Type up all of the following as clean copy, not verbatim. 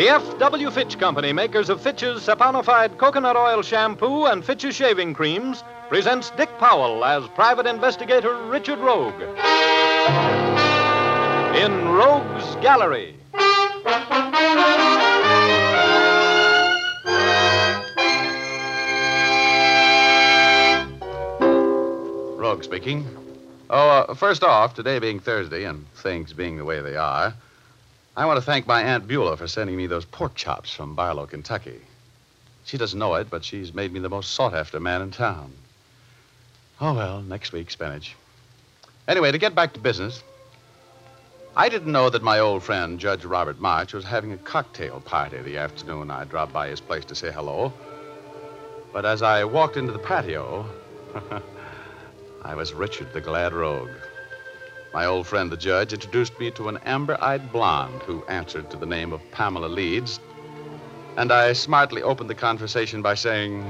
F.W. Fitch Company, makers of Fitch's saponified coconut oil shampoo and Fitch's shaving creams, presents Dick Powell as Private Investigator Richard Rogue. In Rogue's Gallery. Rogue speaking. First off, today being Thursday and things being the way they are, I want to thank my Aunt Beulah for sending me those pork chops from Barlow, Kentucky. She doesn't know it, but she's made me the most sought-after man in town. Oh, well, next week, spinach. Anyway, to get back to business, I didn't know that my old friend, Judge Robert March, was having a cocktail party the afternoon I dropped by his place to say hello. But as I walked into the patio, I was Richard the Glad Rogue. My old friend, the judge, introduced me to an amber-eyed blonde who answered to the name of Pamela Leeds, and I smartly opened the conversation by saying,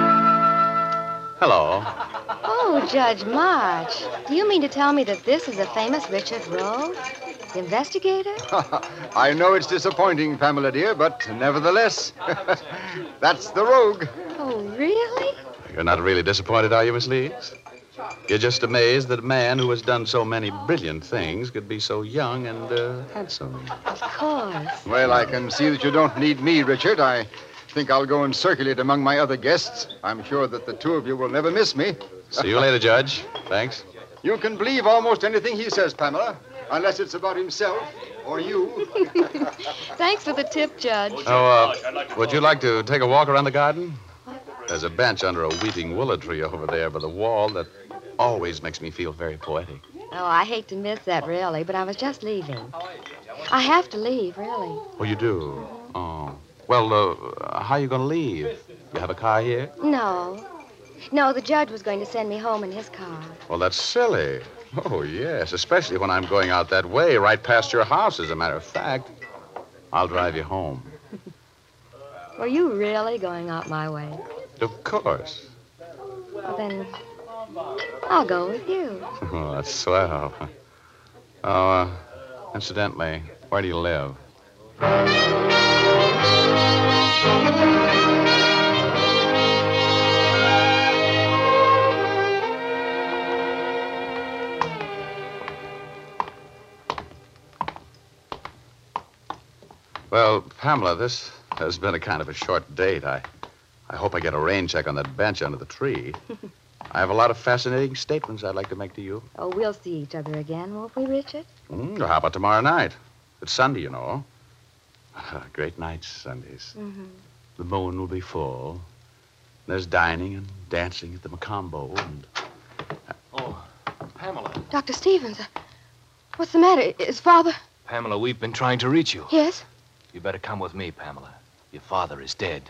hello. Oh, Judge March, do you mean to tell me that this is the famous Richard Rogue, the investigator? I know it's disappointing, Pamela, dear, but nevertheless, that's the Rogue. Oh, really? You're not really disappointed, are you, Miss Leeds? You're just amazed that a man who has done so many brilliant things could be so young and handsome. Of course. Well, I can see that you don't need me, Richard. I think I'll go and circulate among my other guests. I'm sure that the two of you will never miss me. See you later, Judge. Thanks. You can believe almost anything he says, Pamela, unless it's about himself or you. Thanks for the tip, Judge. Would you like to take a walk around the garden? There's a bench under a weeping willow tree over there by the wall that always makes me feel very poetic. Oh, I hate to miss that, really, but I was just leaving. I have to leave, really. Oh, you do? Oh. Well, how are you going to leave? You have a car here? No. No, the judge was going to send me home in his car. Well, that's silly. Oh, yes, especially when I'm going out that way, right past your house, as a matter of fact. I'll drive you home. Were you really going out my way? Of course. Well, then, I'll go with you. Oh, that's swell. Incidentally, where do you live? Well, Pamela, this has been a kind of a short date. I hope I get a rain check on that bench under the tree. I have a lot of fascinating statements I'd like to make to you. Oh, we'll see each other again, won't we, Richard? How about tomorrow night? It's Sunday, you know. Great nights, Sundays. Mm-hmm. The moon will be full. There's dining and dancing at the Macombo and... Oh, Pamela. Dr. Stevens, what's the matter? Is Father... Pamela, we've been trying to reach you. Yes? You better come with me, Pamela. Your father is dead.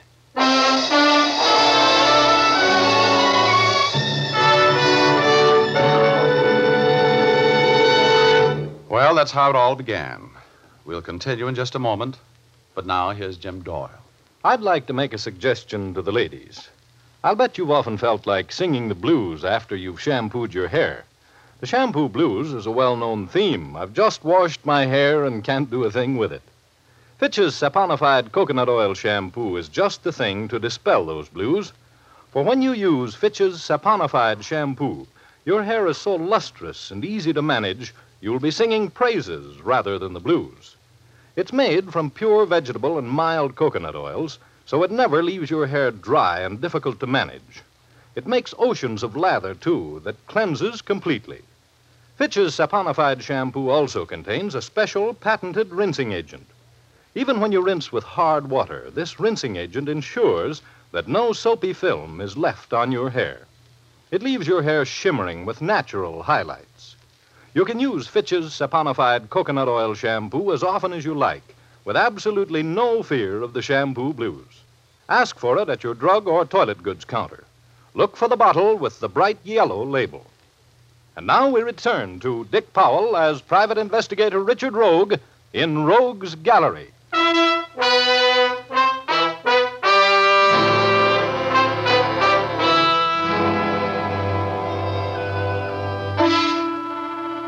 Well, that's how it all began. We'll continue in just a moment. But now, here's Jim Doyle. I'd like to make a suggestion to the ladies. I'll bet you've often felt like singing the blues after you've shampooed your hair. The shampoo blues is a well-known theme. I've just washed my hair and can't do a thing with it. Fitch's saponified coconut oil shampoo is just the thing to dispel those blues. For when you use Fitch's saponified shampoo, your hair is so lustrous and easy to manage, you'll be singing praises rather than the blues. It's made from pure vegetable and mild coconut oils, so it never leaves your hair dry and difficult to manage. It makes oceans of lather, too, that cleanses completely. Fitch's saponified shampoo also contains a special patented rinsing agent. Even when you rinse with hard water, this rinsing agent ensures that no soapy film is left on your hair. It leaves your hair shimmering with natural highlights. You can use Fitch's saponified coconut oil shampoo as often as you like, with absolutely no fear of the shampoo blues. Ask for it at your drug or toilet goods counter. Look for the bottle with the bright yellow label. And now we return to Dick Powell as Private Investigator Richard Rogue in Rogue's Gallery.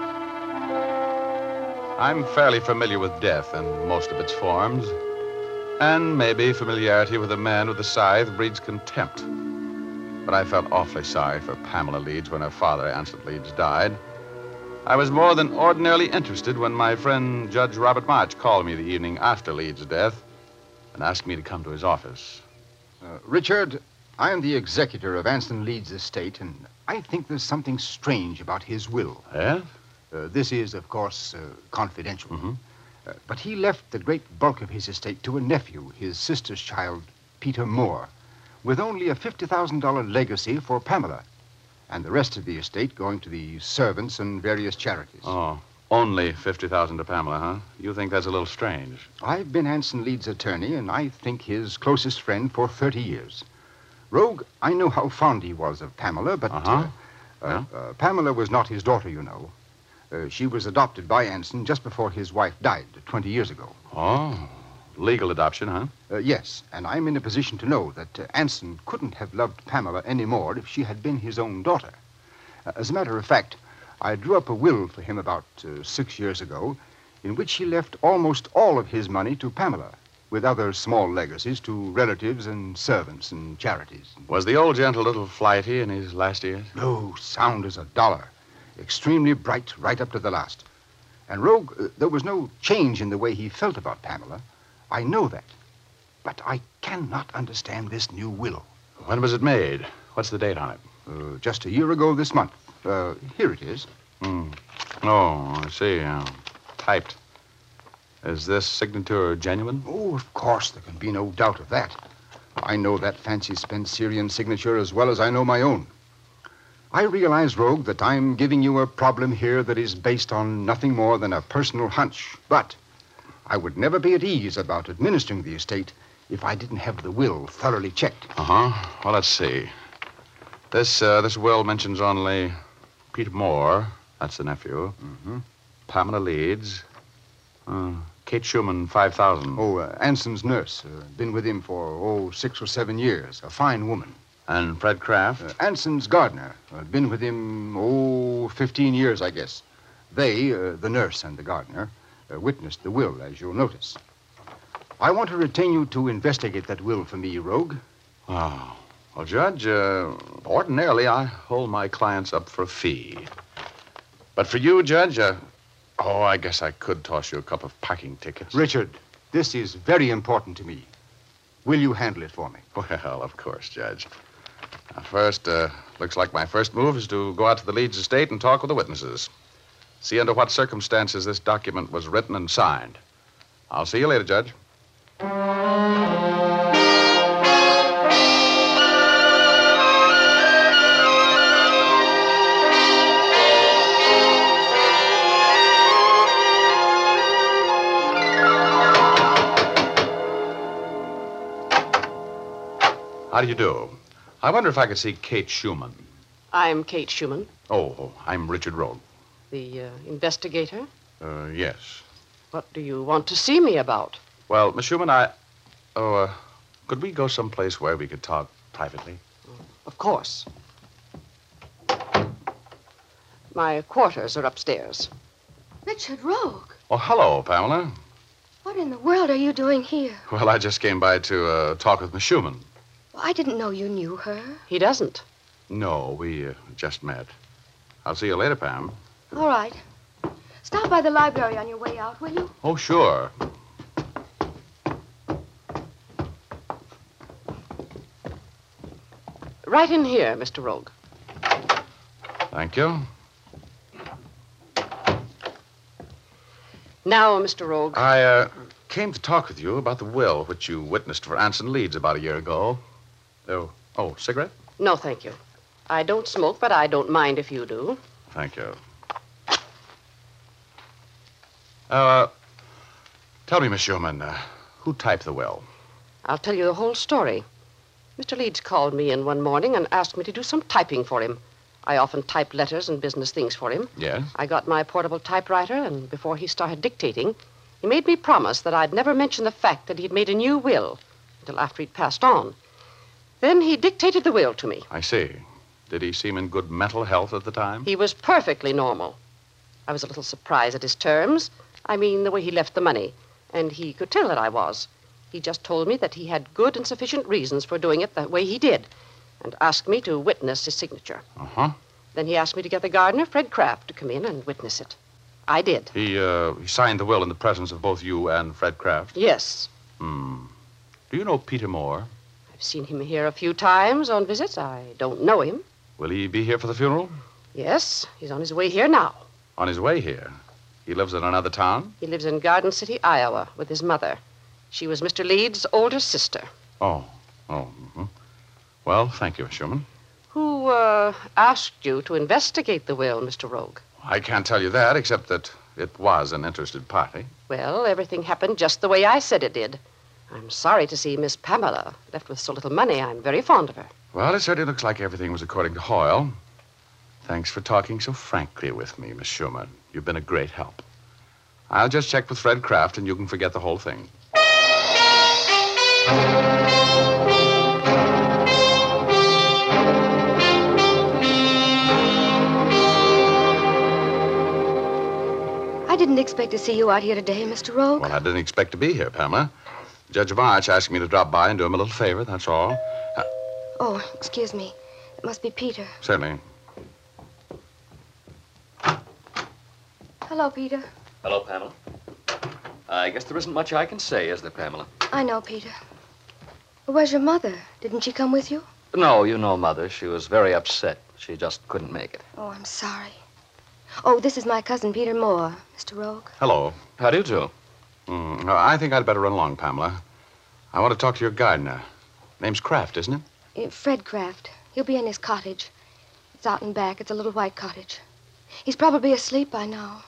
I'm fairly familiar with death in most of its forms. And maybe familiarity with a man with a scythe breeds contempt. But I felt awfully sorry for Pamela Leeds when her father, Anson Leeds, died. I was more than ordinarily interested when my friend Judge Robert March called me the evening after Leeds' death and asked me to come to his office. Richard, I am the executor of Anson Leeds' estate, and I think there's something strange about his will. Yeah? This is, of course, confidential. Mm-hmm. But he left the great bulk of his estate to a nephew, his sister's child, Peter Moore, with only a $50,000 legacy for Pamela, and the rest of the estate going to the servants and various charities. Oh, only $50,000 to Pamela, huh? You think that's a little strange? I've been Anson Leeds' attorney, and I think his closest friend for 30 years. Rogue, I know how fond he was of Pamela, but Pamela was not his daughter, you know. She was adopted by Anson just before his wife died 20 years ago. Oh, legal adoption, huh? Yes, and I'm in a position to know that Anson couldn't have loved Pamela any more if she had been his own daughter. As a matter of fact, I drew up a will for him about 6 years ago in which he left almost all of his money to Pamela, with other small legacies to relatives and servants and charities. Was the old gent a little flighty in his last years? No, sound as a dollar. Extremely bright right up to the last. And Rogue, there was no change in the way he felt about Pamela. I know that. But I cannot understand this new will. When was it made? What's the date on it? Just a year ago this month. Here it is. Oh, I see. Typed. Is this signature genuine? Oh, of course. There can be no doubt of that. I know that fancy Spencerian signature as well as I know my own. I realize, Rogue, that I'm giving you a problem here that is based on nothing more than a personal hunch. But I would never be at ease about administering the estate if I didn't have the will thoroughly checked. Uh-huh. Well, let's see. This will mentions only Peter Moore. That's the nephew. Mm-hmm. Pamela Leeds. Kate Schumann, 5,000. Oh, Anson's nurse. Been with him for, 6 or 7 years. A fine woman. And Fred Kraft? Anson's gardener. Been with him, 15 years, I guess. They, the nurse and the gardener, witnessed the will, as you'll notice. I want to retain you to investigate that will for me, Rogue. Oh. Well, Judge, ordinarily I hold my clients up for a fee. But for you, Judge, I guess I could toss you a couple of parking tickets. Richard, this is very important to me. Will you handle it for me? Well, of course, Judge. Now, first, looks like my first move is to go out to the Leeds estate and talk with the witnesses. See under what circumstances this document was written and signed. I'll see you later, Judge. How do you do? I wonder if I could see Kate Schumann. I'm Kate Schumann. Oh, I'm Richard Rogue. The investigator? Yes. What do you want to see me about? Well, Miss Schumann, could we go someplace where we could talk privately? Of course. My quarters are upstairs. Richard Rogue, Oh, hello, Pamela. what in the world are you doing here? Well, I just came by to talk with Miss Schumann. Well, I didn't know you knew her. He doesn't. No, we just met. I'll see you later, Pam. All right. Stop by the library on your way out, will you? Oh, sure. Right in here, Mr. Rogue. Thank you. Now, Mr. Rogue. I came to talk with you about the will which you witnessed for Anson Leeds about a year ago. Oh, cigarette? No, thank you. I don't smoke, but I don't mind if you do. Thank you. Tell me, Miss Schumann, who typed the will? I'll tell you the whole story. Mr. Leeds called me in one morning and asked me to do some typing for him. I often type letters and business things for him. Yes? I got my portable typewriter, and before he started dictating, he made me promise that I'd never mention the fact that he'd made a new will until after he'd passed on. Then he dictated the will to me. I see. Did he seem in good mental health at the time? He was perfectly normal. I was a little surprised at his terms. I mean, the way he left the money. And he could tell that I was. He just told me that he had good and sufficient reasons for doing it the way he did, and asked me to witness his signature. Uh-huh. Then he asked me to get the gardener, Fred Kraft, to come in and witness it. I did. He signed the will in the presence of both you and Fred Kraft? Yes. Do you know Peter Moore? I've seen him here a few times on visits. I don't know him. Will he be here for the funeral? Yes, he's on his way here now. On his way here? He lives in another town? He lives in Garden City, Iowa, with his mother. She was Mr. Leeds' older sister. Oh. Well, thank you, Miss Schumann. Who asked you to investigate the will, Mr. Rogue? I can't tell you that, except that it was an interested party. Well, everything happened just the way I said it did. I'm sorry to see Miss Pamela left with so little money. I'm very fond of her. Well, it certainly looks like everything was according to Hoyle. Thanks for talking so frankly with me, Miss Schumann. You've been a great help. I'll just check with Fred Kraft, and you can forget the whole thing. I didn't expect to see you out here today, Mr. Rogue. Well, I didn't expect to be here, Pamela. Judge March asked me to drop by and do him a little favor, that's all. Oh, excuse me. It must be Peter. Certainly. Hello, Peter. Hello, Pamela. I guess there isn't much I can say, is there, Pamela? I know, Peter. Where's your mother? Didn't she come with you? No, you know Mother. She was very upset. She just couldn't make it. Oh, I'm sorry. Oh, this is my cousin, Peter Moore, Mr. Rogue. Hello. How do you do? I think I'd better run along, Pamela. I want to talk to your gardener. Name's Kraft, isn't it? Fred Kraft. He'll be in his cottage. It's out and back. It's a little white cottage. He's probably asleep by now.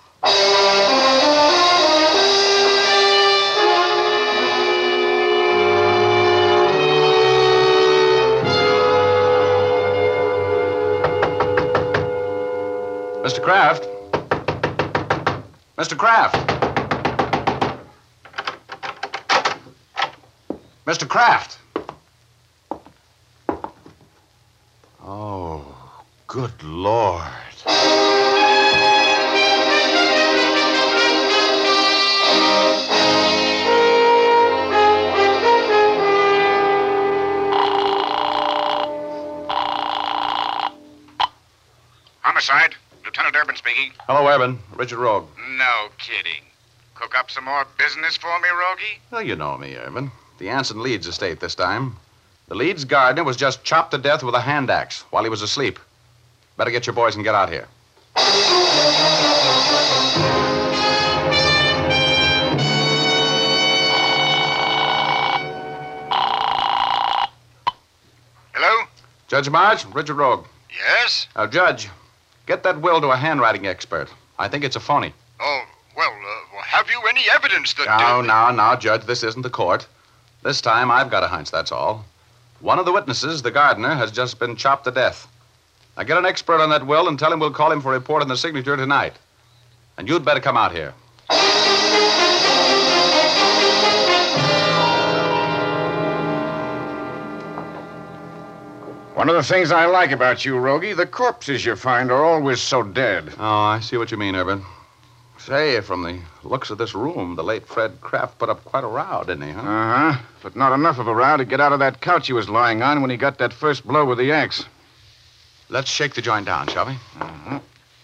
Mr. Kraft? Mr. Kraft? Mr. Kraft? Oh, good Lord. Homicide. Lieutenant Urban speaking. Hello, Urban. Richard Rogue. No kidding. Cook up some more business for me, Rogie? Well, you know me, Urban. The Anson Leeds estate this time. The Leeds gardener was just chopped to death with a hand axe while he was asleep. Better get your boys and get out here. Hello? Judge March, Richard Rogue. Yes? Judge, get that will to a handwriting expert. I think it's a phony. Oh, well, have you any evidence that... Now, Judge, this isn't the court. This time I've got a hunch, that's all. One of the witnesses, the gardener, has just been chopped to death. Now get an expert on that will and tell him we'll call him for a report on the signature tonight. And you'd better come out here. One of the things I like about you, Rogie, the corpses you find are always so dead. Oh, I see what you mean, Urban. Say, from the looks of this room, the late Fred Kraft put up quite a row, didn't he, huh? Uh-huh. But not enough of a row to get out of that couch he was lying on when he got that first blow with the axe. Let's shake the joint down, shall we? Uh-huh.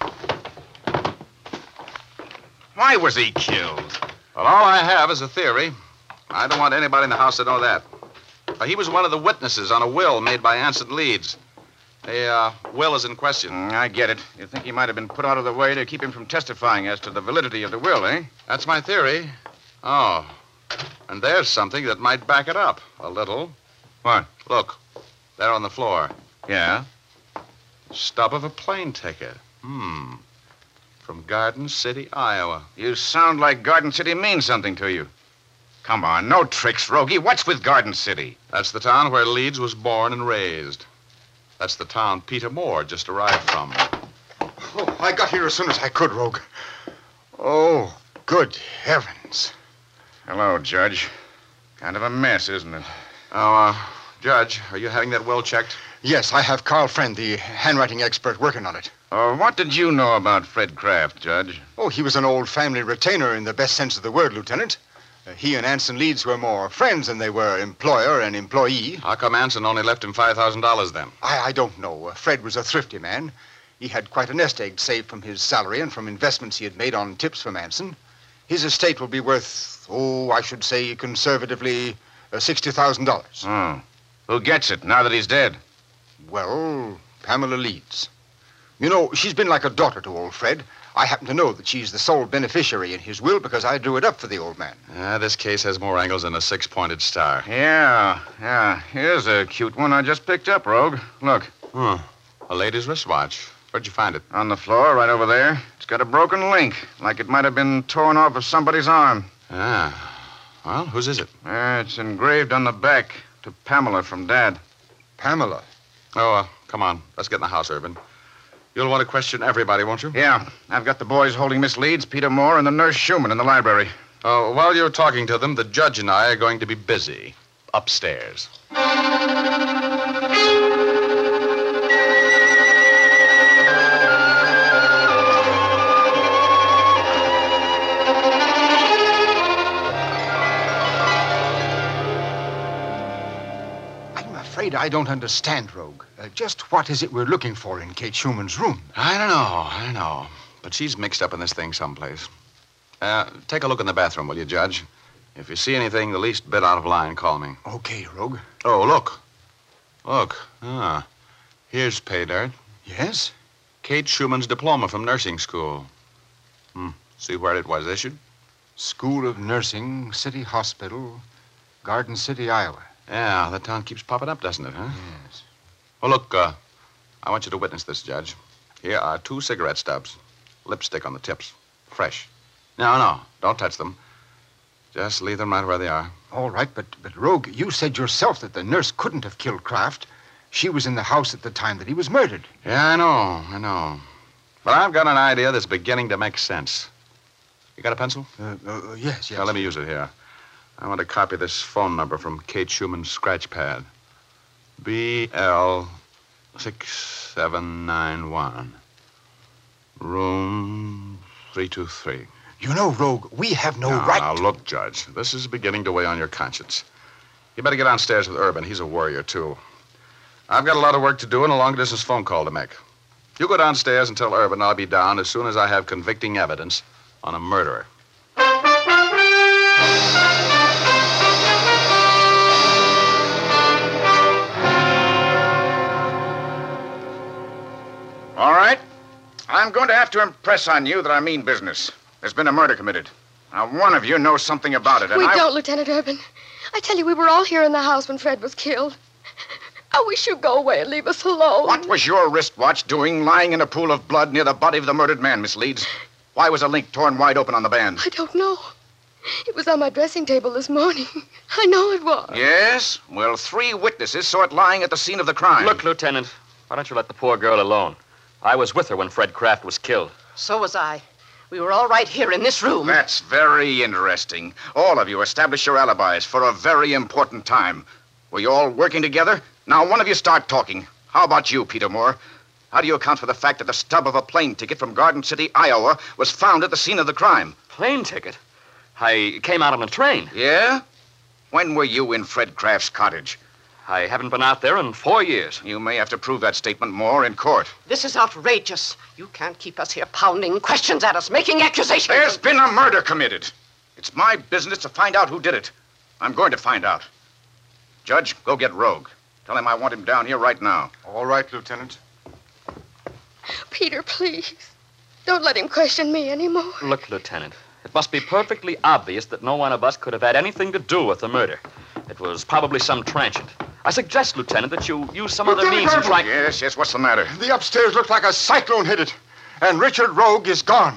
Why was he killed? Well, all I have is a theory. I don't want anybody in the house to know that. He was one of the witnesses on a will made by Anson Leeds. A will is in question. I get it. You think he might have been put out of the way to keep him from testifying as to the validity of the will, eh? That's my theory. Oh, and there's something that might back it up a little. What? Look, there on the floor. Yeah? Stub of a plane ticket. From Garden City, Iowa. You sound like Garden City means something to you. Come on, no tricks, Rogie. What's with Garden City? That's the town where Leeds was born and raised. That's the town Peter Moore just arrived from. Oh, I got here as soon as I could, Rogue. Oh, good heavens. Hello, Judge. Kind of a mess, isn't it? Oh, Judge, are you having that will checked? Yes, I have Carl Friend, the handwriting expert, working on it. What did you know about Fred Kraft, Judge? Oh, he was an old family retainer in the best sense of the word, Lieutenant. He and Anson Leeds were more friends than they were employer and employee. How come Anson only left him $5,000 then? I don't know. Fred was a thrifty man. He had quite a nest egg saved from his salary and from investments he had made on tips from Anson. His estate will be worth, I should say conservatively, $60,000. Oh. Who gets it now that he's dead? Well, Pamela Leeds. You know, she's been like a daughter to old Fred. I happen to know that she's the sole beneficiary in his will because I drew it up for the old man. This case has more angles than a six-pointed star. Yeah. Here's a cute one I just picked up, Rogue. Look. A lady's wristwatch. Where'd you find it? On the floor, right over there. It's got a broken link, like it might have been torn off of somebody's arm. Well, whose is it? It's engraved on the back to Pamela from Dad. Pamela? Oh, come on. Let's get in the house, Urban. You'll want to question everybody, won't you? Yeah. I've got the boys holding Miss Leeds, Peter Moore, and the nurse Schumann in the library. Oh, while you're talking to them, the judge and I are going to be busy. Upstairs. I'm afraid I don't understand, Rogue. Just what is it we're looking for in Kate Schumann's room? I don't know. But she's mixed up in this thing someplace. Take a look in the bathroom, will you, Judge? If you see anything the least bit out of line, call me. Okay, Rogue. Oh, look. Here's pay dirt. Yes? Kate Schumann's diploma from nursing school. See where it was issued? School of Nursing, City Hospital, Garden City, Iowa. Yeah, that town keeps popping up, doesn't it, huh? Yes. Oh, look, I want you to witness this, Judge. Here are 2 cigarette stubs. Lipstick on the tips. Fresh. No, don't touch them. Just leave them right where they are. All right, but Rogue, you said yourself that the nurse couldn't have killed Kraft. She was in the house at the time that he was murdered. Yeah, I know. But I've got an idea that's beginning to make sense. You got a pencil? Yes. Now, let me use it here. I want to copy this phone number from Kate Schumann's scratch pad. BL6791. Room 323. You know, Rogue, we have no Now, right. Now, look, Judge. This is beginning to weigh on your conscience. You better get downstairs with Urban. He's a worrier, too. I've got a lot of work to do and a long-distance phone call to make. You go downstairs and tell Urban I'll be down as soon as I have convicting evidence on a murderer. All right. I'm going to have to impress on you that I mean business. There's been a murder committed. Now, one of you knows something about it, and We don't, Lieutenant Urban. I tell you, we were all here in the house when Fred was killed. I wish you'd go away and leave us alone. What was your wristwatch doing lying in a pool of blood near the body of the murdered man, Miss Leeds? Why was a link torn wide open on the band? I don't know. It was on my dressing table this morning. I know it was. Yes? Well, 3 witnesses saw it lying at the scene of the crime. Look, Lieutenant, why don't you let the poor girl alone? I was with her when Fred Kraft was killed. So was I. We were all right here in this room. That's very interesting. All of you established your alibis for a very important time. Were you all working together? Now, one of you start talking. How about you, Peter Moore? How do you account for the fact that the stub of a plane ticket from Garden City, Iowa, was found at the scene of the crime? Plane ticket? I came out on a train. Yeah? When were you in Fred Kraft's cottage? I haven't been out there in 4 years. You may have to prove that statement more in court. This is outrageous. You can't keep us here pounding questions at us, making accusations. There's been a murder committed. It's my business to find out who did it. I'm going to find out. Judge, go get Rogue. Tell him I want him down here right now. All right, Lieutenant. Peter, please. Don't let him question me anymore. Look, Lieutenant, it must be perfectly obvious that no one of us could have had anything to do with the murder. It was probably some transient. I suggest, Lieutenant, that you use some other means in trying... Yes, what's the matter? The upstairs looks like a cyclone hit it, and Richard Rogue is gone.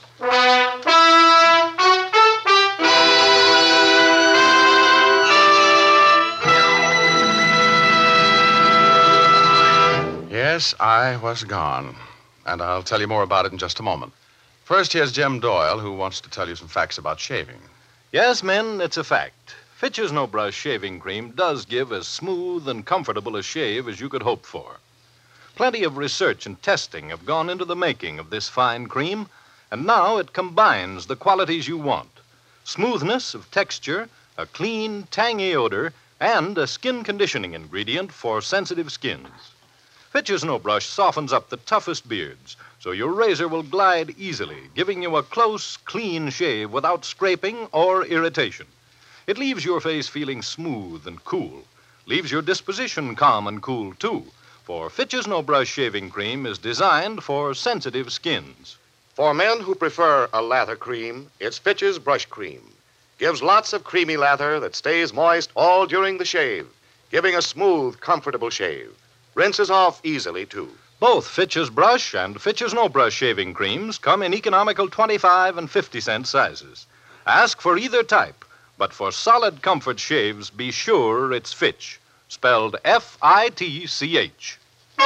Yes, I was gone. And I'll tell you more about it in just a moment. First, here's Jim Doyle, who wants to tell you some facts about shaving. Yes, men, it's a fact. Fitch's No Brush shaving cream does give as smooth and comfortable a shave as you could hope for. Plenty of research and testing have gone into the making of this fine cream, and now it combines the qualities you want. smoothness of texture, a clean, tangy odor, and a skin conditioning ingredient for sensitive skins. Fitch's No Brush softens up the toughest beards, so your razor will glide easily, giving you a close, clean shave without scraping or irritation. It leaves your face feeling smooth and cool, leaves your disposition calm and cool, too, for Fitch's No Brush shaving cream is designed for sensitive skins. For men who prefer a lather cream, it's Fitch's Brush Cream. Gives lots of creamy lather that stays moist all during the shave, giving a smooth, comfortable shave. Rinses off easily, too. Both Fitch's Brush and Fitch's No Brush shaving creams come in economical 25 and 50-cent sizes. Ask for either type, but for solid comfort shaves, be sure it's Fitch, spelled F-I-T-C-H.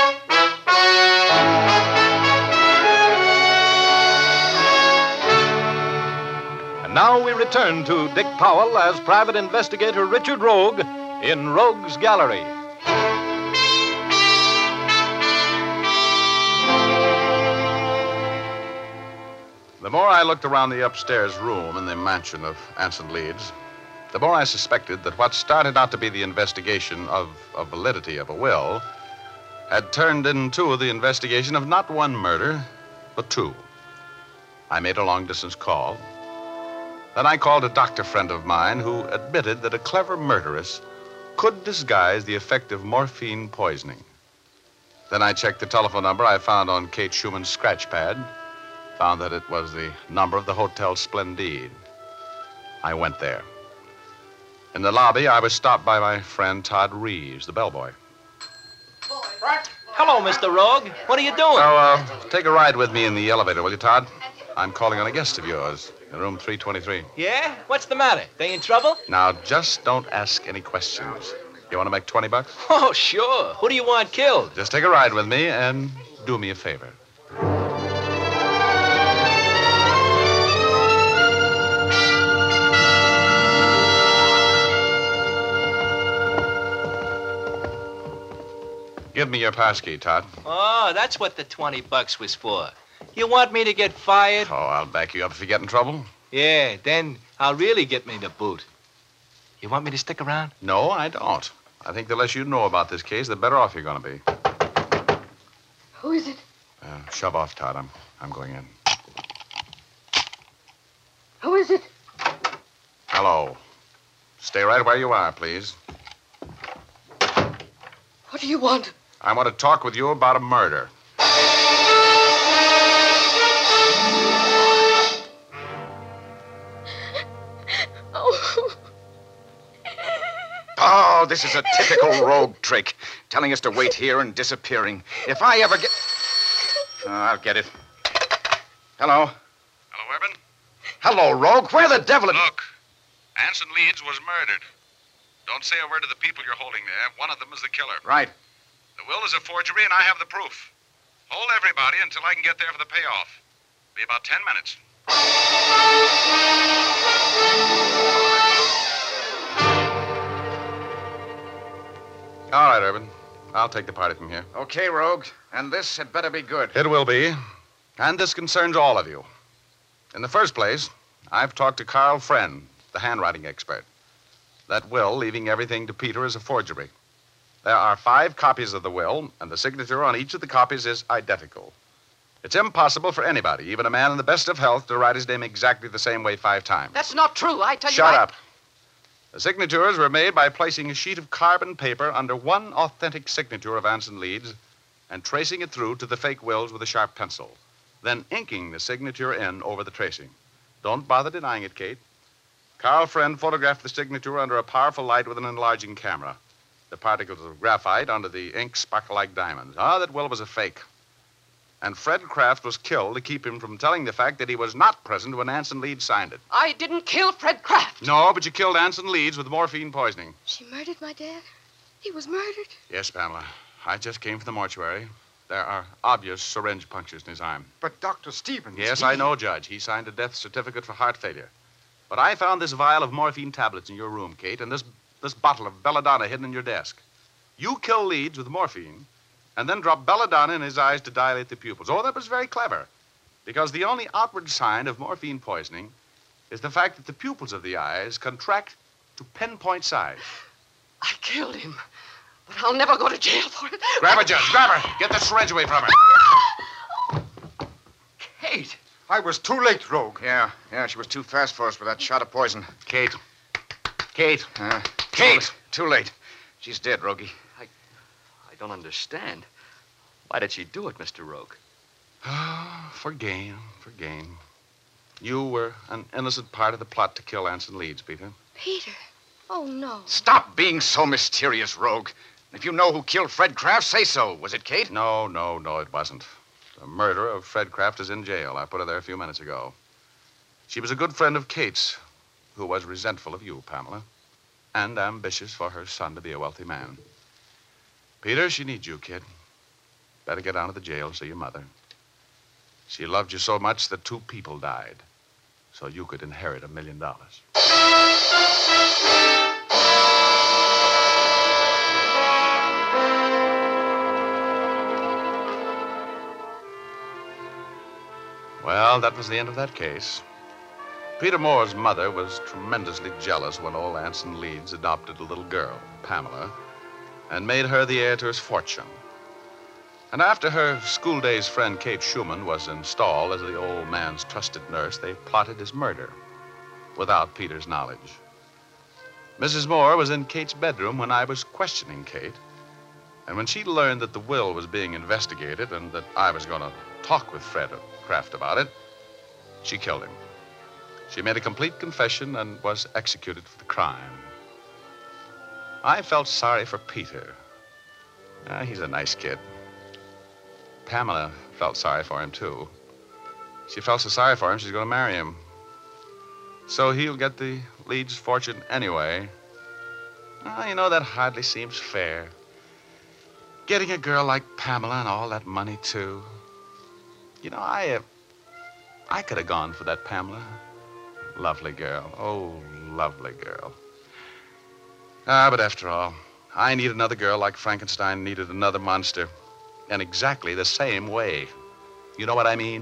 And now we return to Dick Powell as Private Investigator Richard Rogue in Rogue's Gallery. The more I looked around the upstairs room in the mansion of Anson Leeds, the more I suspected that what started out to be the investigation of validity of a will had turned into the investigation of not one murder, but two. I made a long-distance call. Then I called a doctor friend of mine who admitted that a clever murderess could disguise the effect of morphine poisoning. Then I checked the telephone number I found on Kate Schumann's scratch pad, found that it was the number of the Hotel Splendide. I went there. In the lobby, I was stopped by my friend Todd Reeves, the bellboy. Hello, Mr. Rogue. What are you doing? So, take a ride with me in the elevator, will you, Todd? I'm calling on a guest of yours in room 323. Yeah? What's the matter? They in trouble? Now, just don't ask any questions. You want to make $20? Oh, sure. Who do you want killed? Just take a ride with me and do me a favor. Give me your passkey, Todd. Oh, that's what the $20 was for. You want me to get fired? Oh, I'll back you up if you get in trouble. Yeah, then I'll really get me the boot. You want me to stick around? No, I don't. I think the less you know about this case, the better off you're going to be. Who is it? Shove off, Todd. I'm going in. Who is it? Hello. Stay right where you are, please. What do you want? I want to talk with you about a murder. Oh, this is a typical rogue trick. Telling us to wait here and disappearing. If I ever get... I'll get it. Hello? Hello, Urban? Hello, Rogue. Where the devil... Look, Anson Leeds was murdered. Don't say a word to the people you're holding there. One of them is the killer. Right. The will is a forgery, and I have the proof. Hold everybody until I can get there for the payoff. Be about 10 minutes. All right, Urban. I'll take the party from here. Okay, Rogue. And this had better be good. It will be. And this concerns all of you. In the first place, I've talked to Carl Friend, the handwriting expert. That will, leaving everything to Peter, is a forgery. There are 5 copies of the will, and the signature on each of the copies is identical. It's impossible for anybody, even a man in the best of health, to write his name exactly the same way 5 times. That's not true. I tell you. Shut up. The signatures were made by placing a sheet of carbon paper under one authentic signature of Anson Leeds and tracing it through to the fake wills with a sharp pencil, then inking the signature in over the tracing. Don't bother denying it, Kate. Carl Friend photographed the signature under a powerful light with an enlarging camera. The particles of graphite under the ink sparkle like diamonds. That will was a fake. And Fred Kraft was killed to keep him from telling the fact that he was not present when Anson Leeds signed it. I didn't kill Fred Kraft. No, but you killed Anson Leeds with morphine poisoning. She murdered my dad? He was murdered? Yes, Pamela. I just came from the mortuary. There are obvious syringe punctures in his arm. But Dr. Stevens... Yes, I know, Judge. He signed a death certificate for heart failure. But I found this vial of morphine tablets in your room, Kate, and this bottle of belladonna hidden in your desk. You killed Leeds with morphine and then dropped belladonna in his eyes to dilate the pupils. Oh, that was very clever, because the only outward sign of morphine poisoning is the fact that the pupils of the eyes contract to pinpoint size. I killed him, but I'll never go to jail for it. Grab her, Judge. Grab her. Get the syringe away from her. Kate! I was too late, Rogue. Yeah, she was too fast for us with that shot of poison. Kate. Kate. Kate! Too late. She's dead, Rogie. I don't understand. Why did she do it, Mr. Rogue? For gain. You were an innocent part of the plot to kill Anson Leeds, Peter. Peter. Oh, no. Stop being so mysterious, Rogue. If you know who killed Fred Kraft, say so. Was it Kate? No, it wasn't. The murderer of Fred Kraft is in jail. I put her there a few minutes ago. She was a good friend of Kate's, who was resentful of you, Pamela, and ambitious for her son to be a wealthy man. Peter, she needs you, kid. Better get down to the jail, see your mother. She loved you so much that 2 people died, so you could inherit $1 million. Well, that was the end of that case. Peter Moore's mother was tremendously jealous when old Anson Leeds adopted a little girl, Pamela, and made her the heir to his fortune. And after her school days friend Kate Schumann was installed as the old man's trusted nurse, they plotted his murder without Peter's knowledge. Mrs. Moore was in Kate's bedroom when I was questioning Kate, and when she learned that the will was being investigated and that I was going to talk with Fred Kraft about it, she killed him. She made a complete confession and was executed for the crime. I felt sorry for Peter. He's a nice kid. Pamela felt sorry for him, too. She felt so sorry for him, she's going to marry him. So he'll get the Leeds fortune anyway. You know, that hardly seems fair. Getting a girl like Pamela and all that money, too. You know, I could have gone for that Pamela. Lovely girl. Oh, lovely girl. But after all, I need another girl like Frankenstein needed another monster. In exactly the same way. You know what I mean?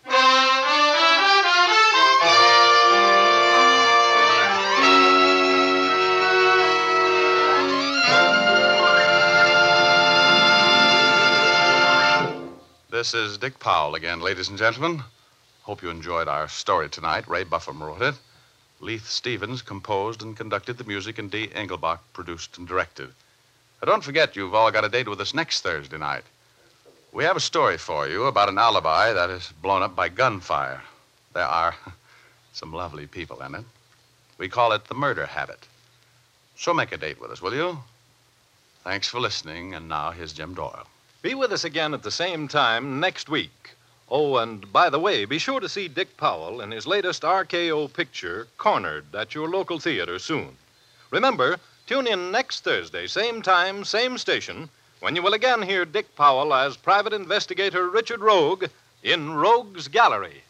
This is Dick Powell again, ladies and gentlemen. Hope you enjoyed our story tonight. Ray Buffum wrote it. Leith Stevens composed and conducted the music, and Dee Engelbach produced and directed. Now, don't forget, you've all got a date with us next Thursday night. We have a story for you about an alibi that is blown up by gunfire. There are some lovely people in it. We call it the murder habit. So make a date with us, will you? Thanks for listening, and now here's Jim Doyle. Be with us again at the same time next week. Oh, and by the way, be sure to see Dick Powell in his latest RKO picture, Cornered, at your local theater soon. Remember, tune in next Thursday, same time, same station, when you will again hear Dick Powell as Private Investigator Richard Rogue in Rogue's Gallery.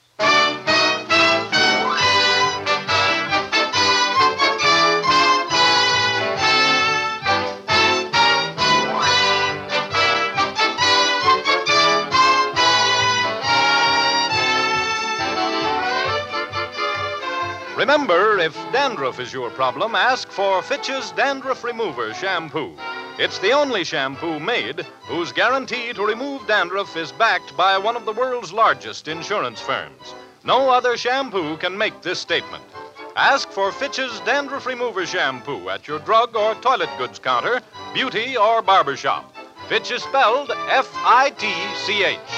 Remember, if dandruff is your problem, ask for Fitch's Dandruff Remover Shampoo. It's the only shampoo made whose guarantee to remove dandruff is backed by one of the world's largest insurance firms. No other shampoo can make this statement. Ask for Fitch's Dandruff Remover Shampoo at your drug or toilet goods counter, beauty or barber shop. Fitch is spelled F-I-T-C-H.